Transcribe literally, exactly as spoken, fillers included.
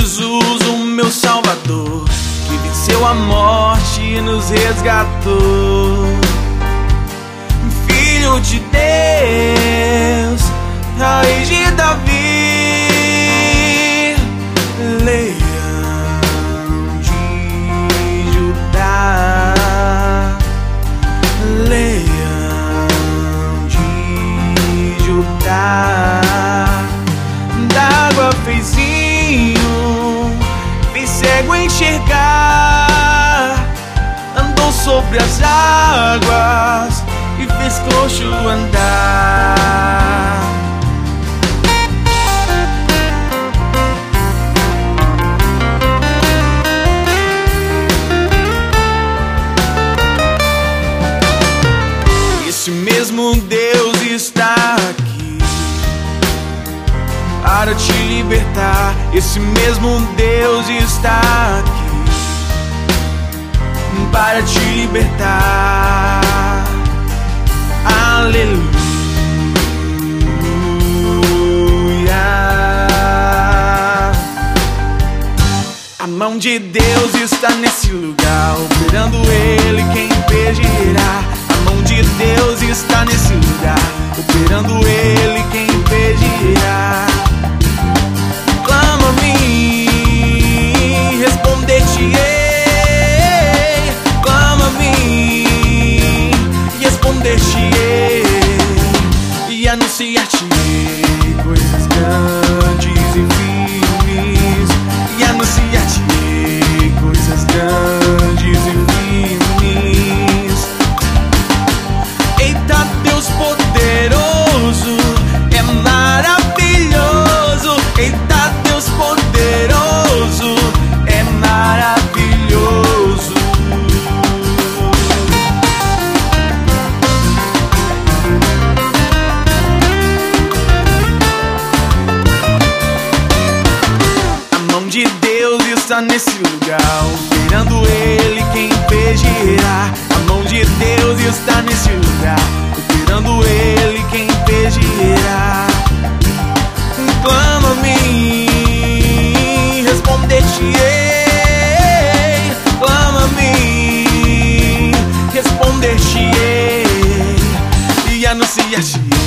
Jesus, o meu Salvador, que venceu a morte e nos resgatou. Filho de Deus, raiz de Davi, leão de Judá, leão de Judá. D'água fez vinho, fez cego enxergar, andou sobre as águas e fez coxo andar. Esse mesmo Deus está aqui para te libertar. Esse mesmo Deus está aqui para te libertar. Aleluia. A mão de Deus está nesse lugar, operando Ele quem impedirá. A mão de Deus está nesse lugar, operando Ele quem impedirá. Clama a mim, responder-te-ei. Clama a mim, responder-te-ei. E anunciar-te-ei coisas grandes e firmes. E anunciar-te-ei coisas grandes e firmes. Eita, Deus poderoso, é maravilhoso. Eita, Deus poderoso, é maravilhoso. A mão de Deus está nesse lugar, operando Ele quem impedirá. A mão de Deus está nesse lugar, operando Ele quem impedirá. Clama a mim, responder-te-ei. Clama a mim, responder-te-ei. E anunciar-te-ei